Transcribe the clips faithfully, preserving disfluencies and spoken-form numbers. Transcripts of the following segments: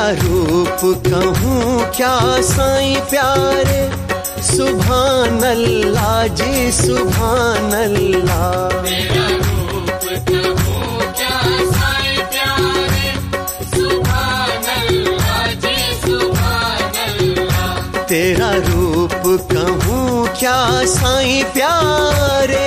रूप कहूँ क्या साईं प्यारे, सुभान अल्लाह जी सुभान अल्लाह। तेरा रूप कहूँ क्या साईं प्यारे, सुभान अल्लाह जी सुभान अल्लाह। तेरा रूप कहूँ क्या साईं प्यारे।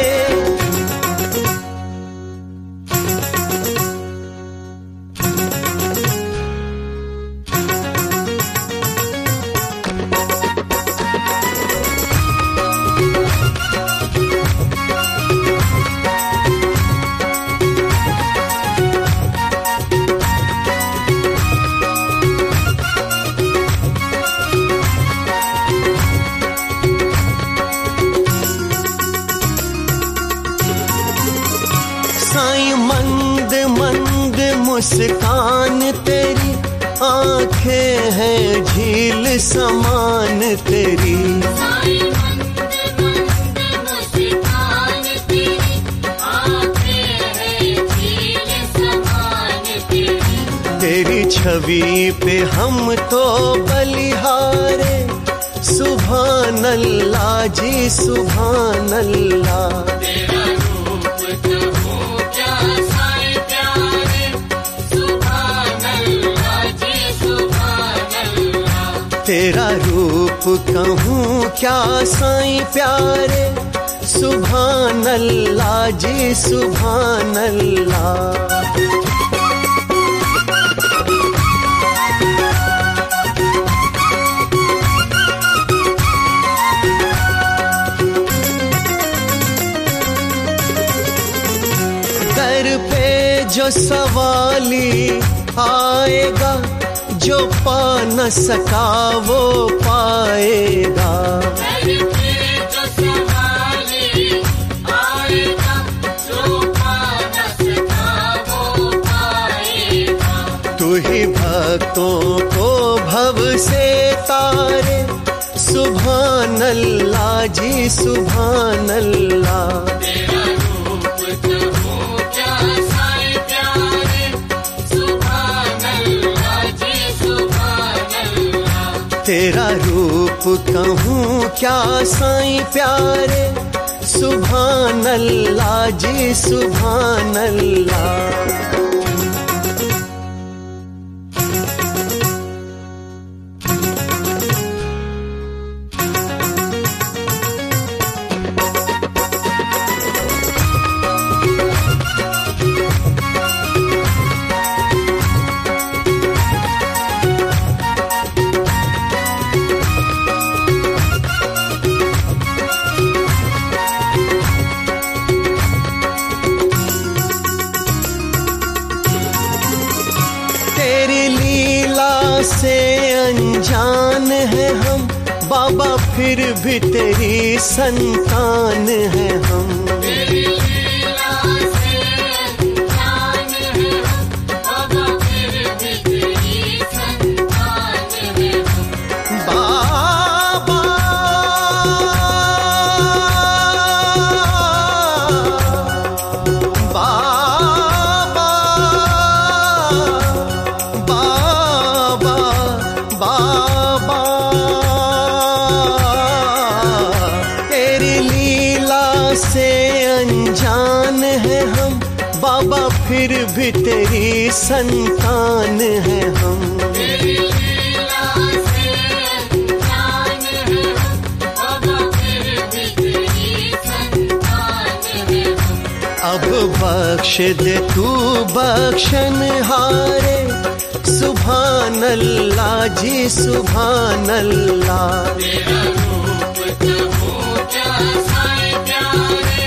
साईं मंद मंद मुस्कान तेरी, आंखें हैं झील समान तेरी। साईं मंद मंद मुस्कान तेरी, आंखें हैं झील समान तेरी। तेरी छवि पे हम तो बलिहारे, सुभान अल्लाह जी सुभान अल्लाह। तेरा रूप कहूँ क्या साईं प्यारे, सुभान अल्लाह जी सुभान अल्लाह। तेरा रूप कहूँ क्या साईं प्यारे, सुभान अल्लाह जी सुभान अल्लाह। दर पे जो सवाली आएगा, जो पा न सका वो पाएगा। दर पे जो सवाली आएगा, जो पा न सका वो पाएगा। तू ही भक्तों को भव से तारे, सुभान अल्लाह जी सुभान अल्लाह। तेरा रूप कहूँ क्या साईं प्यारे, सुभान अल्लाह जी सुभान अल्लाह। तेरा रूप कहूँ क्या साईं प्यारे, सुभान अल्लाह जी सुभान अल्लाह। तेरी लीला से अनजान है हम, बाबा फिर भी तेरी संतान है हम। तेरी लीला से अनजान है हम, बाबा फिर भी तेरी संतान है हम। बाबा बाबा बाबा बाबा, तेरी लीला से अनजान है हम, बाबा फिर भी तेरी संतान है हम। तेरी लीला से अनजान है हम, बाबा फिर भी तेरी संतान है हम। अब बख्श दे तू बख्शनहारे, सुभान अल्लाह जी सुभान अल्लाह। तेरा रूप कहूँ क्या साईं प्यारे,